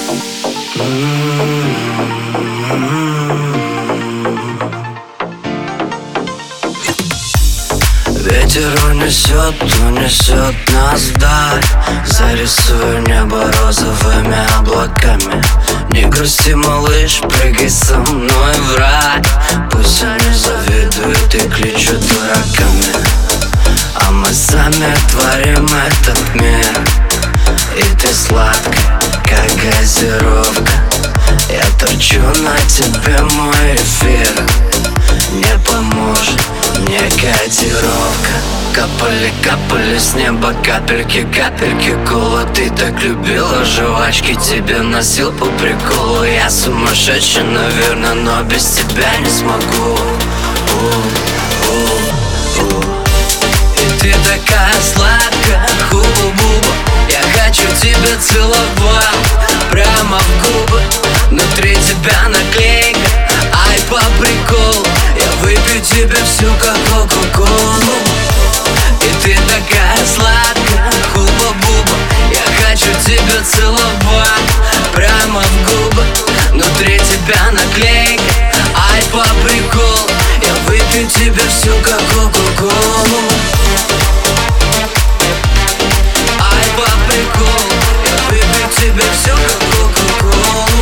Ветер унесет нас вдаль. Зарисую небо розовыми облаками. Не грусти, малыш, прыгай со мной в рай. Пусть они завидуют и кличут дураками, а мы сами творим этот мир. И ты сладкая, как газировка. Я торчу на тебе, мой эфир. Не поможет мне котировка. Капали с неба капельки, капельки кола. Ты так любила жвачки, тебе носил по приколу. Я сумасшедший, наверное, но без тебя не смогу. И ты такая сладкая, хуба-буба. Я хочу тебя целовать прямо в губы. Внутри тебя наклейка, ай, по приколу. Я выпью тебе всю, как кока-колу. И ты такая сладкая, хуба-буба. Я хочу тебя целовать прямо в губы. Внутри тебя наклейка, ай, по приколу. Я выпью тебе всю, как кока-колу. Ай, по приколу. Я выпью тебе всю, как кока-колу.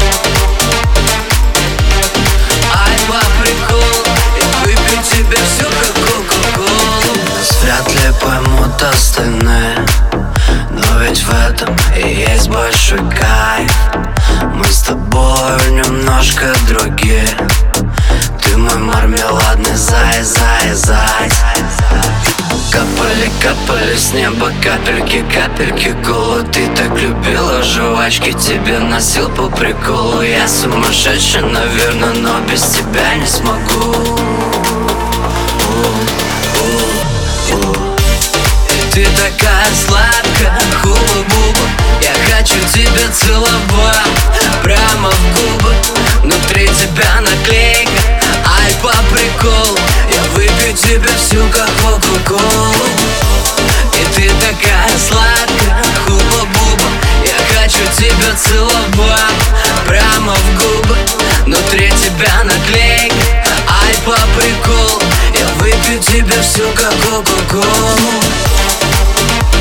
Ай, по приколу. Я выпью тебе всю, как кока-колу. Нас вряд ли поймут остальные, но ведь в этом и есть большой кайф. Мы с тобой немножко другие. Ты мой мармеладный зай. Капали с неба капельки, капельки кола. Ты так любила жвачки, тебе носил по приколу. Я сумасшедший, наверное, но без тебя не смогу. Ты такая сладкая, хуба-буба. Я хочу тебя целовать прямо в губы. Внутри тебя наклейка, ай, по приколу. Я выпью тебя всю, как кока-колу. И ты такая сладкая, хуба-буба. Я хочу тебя целовать прямо в губы. Внутри тебя наклейка, ай, по приколу. Я выпью тебя всю, как кока-колу.